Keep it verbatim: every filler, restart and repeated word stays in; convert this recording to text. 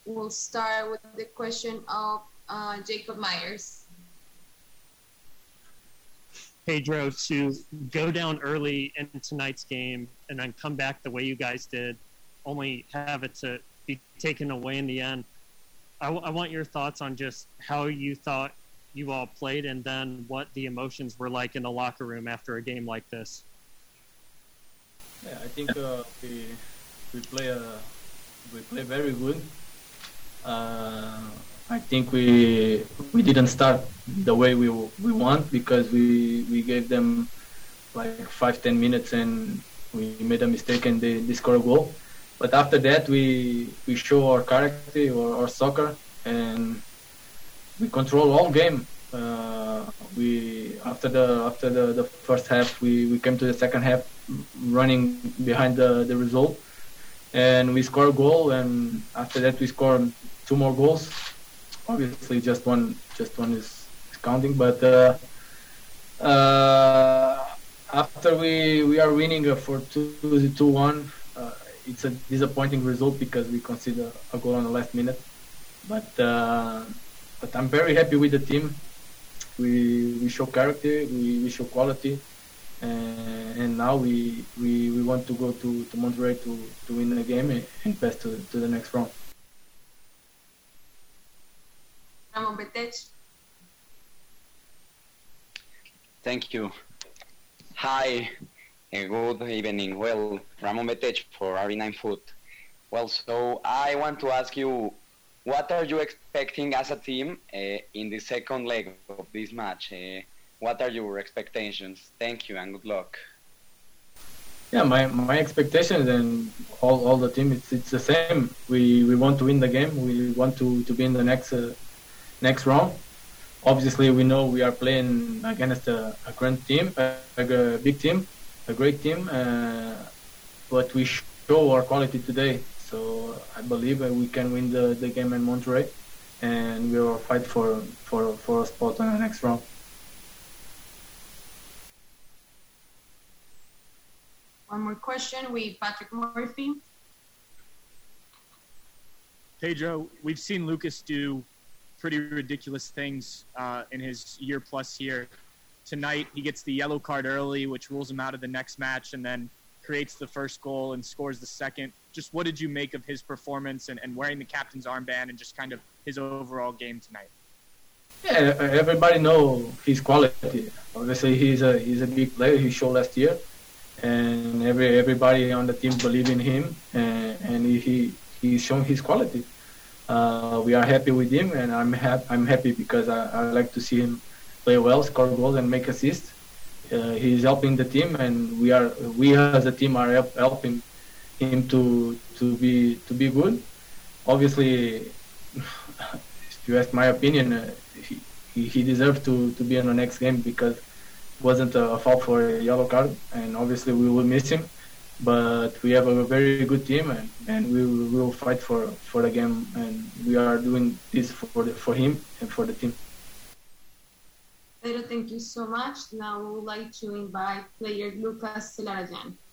we'll start with the question of uh, Jacob Myers. Pedro, to go down early in tonight's game and then come back the way you guys did, only have it to be taken away in the end. I, w- I want your thoughts on just how you thought you all played and then what the emotions were like in the locker room after a game like this. Yeah, I think uh, we we play uh, we play very good. Uh, I think we we didn't start the way we we want because we we gave them like five ten minutes and we made a mistake and they, they scored a goal. But after that we we show our character or our soccer and we control all game. Uh, we after the after the, the first half we, we came to the second half running behind the, the result and we scored a goal and after that we scored two more goals. Obviously just one just one is, is counting, but uh, uh, after we we are winning for two two one, uh, it's a disappointing result because we conceded a goal on the last minute. But uh, but I'm very happy with the team. We we show character, we, we show quality, and, and now we, we we want to go to, to Monterrey to, to win the game and, and pass to, to the next round. Ramon Betech. Thank you. Hi, uh, good evening. Well, Ramon Betech for R B nine Foot. Well, so I want to ask you, what are you expecting as a team uh, in the second leg of this match? Uh, what are your expectations? Thank you and good luck. Yeah, my, my expectations and all, all the team, it's it's the same. We we want to win the game. We want to, to be in the next uh, next round. Obviously, we know we are playing against a, a great team, a, a big team, a great team. Uh, but we show our quality today. So I believe we can win the, the game in Monterrey, and we will fight for, for, for a spot in the next round. One more question with Patrick Murphy. Pedro, we've seen Lucas do pretty ridiculous things uh, in his year plus here. Tonight, he gets the yellow card early, which rules him out of the next match, and then creates the first goal and scores the second. Just what did you make of his performance and, and wearing the captain's armband and just kind of his overall game tonight? Yeah, everybody know his quality. Obviously, he's a he's a big player. He showed last year, and every everybody on the team believe in him, and, and he he's shown his quality. Uh, we are happy with him, and I'm happy. I'm happy because I, I like to see him play well, score goals, and make assists. Uh, he's helping the team, and we are we as a team are help, helping him to to be to be good. Obviously, if you ask my opinion, uh, he he deserves to, to be in the next game because it wasn't a fault for a yellow card, and obviously we will miss him. But we have a very good team, and, and we will, we will fight for, for the game, and we are doing this for the, for him and for the team. Pedro, thank you so much. Now we would like to invite player Lucas Celarayan.